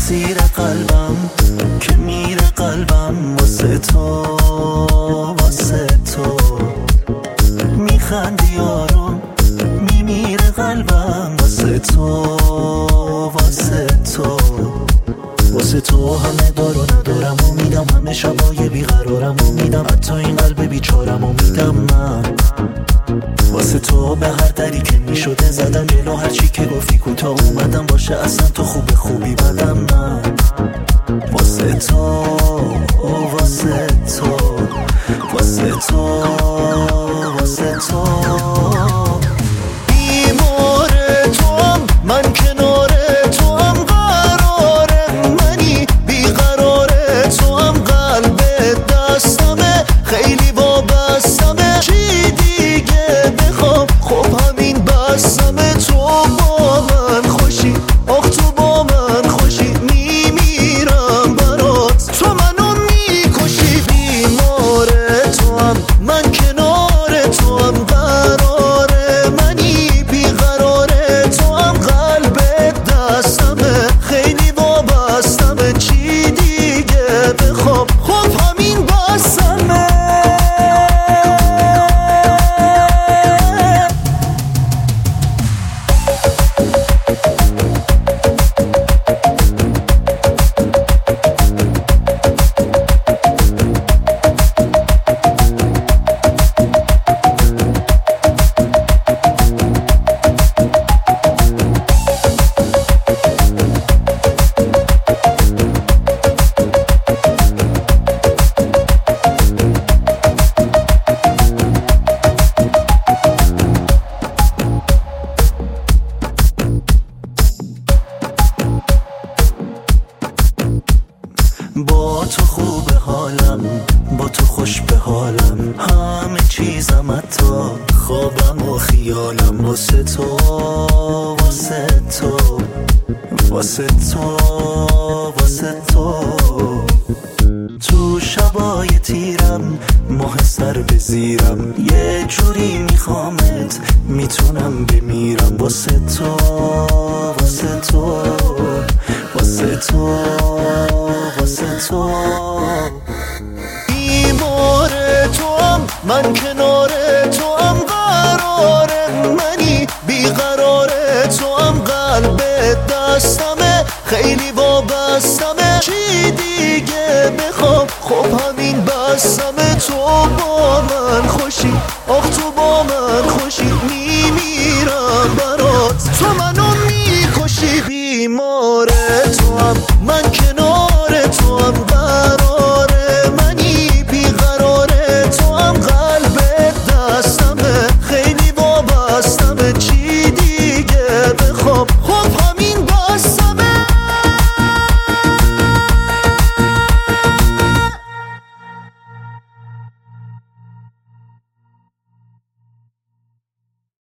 اسیر قلبم که میره قلبم واسه تو، واسه تو میخندی آروم میمیره قلبم واسه تو، واسه تو واسه تو همه دارو ندارم و میدم، همه شبای بیقرارم و میدم، حتی این قلب بیچارم و میدم من واسه تو. به هر دری که میشده زدم جلو، هر چی که گفتی کوتاه اومدم، باشه اصلا تو خوب خوبی بدم من واسه تو، واسه تو واسه تو واسه تو بیمار توام من، کنار توام قرار منی، بیقرار توام قلب دستمه، خیلی وابستمه، چی دیگه بخوام؟ خب همین بستمه. تو با من خوشی، آخ تو با من خوشی، میمیرم برات، تو منو میکشی. بیمار توام من، کنار توام قرار منی، بیقرار توام قلب دستمه، خیلی وابستمه، چی دیگه بخوام؟ خب همین بستمه. با تو خوب حالم، با تو خوش به حالم، همه چیزم حتی خوابم و خیالم واسه تو، واسه تو واسه تو واسه تو. تو شبای تیرم ماه سر به زیرم، یه جوری میخوامت میتونم بمیرم واسه تو، واسه تو واسه تو واسه تو بیمار توام من، کنار توام قرار منی، بیقرار توام قلب دستمه، خیلی وابستمه، چی دیگه بخوام؟ خب همین بستمه. تو با من خوشی، آخ تو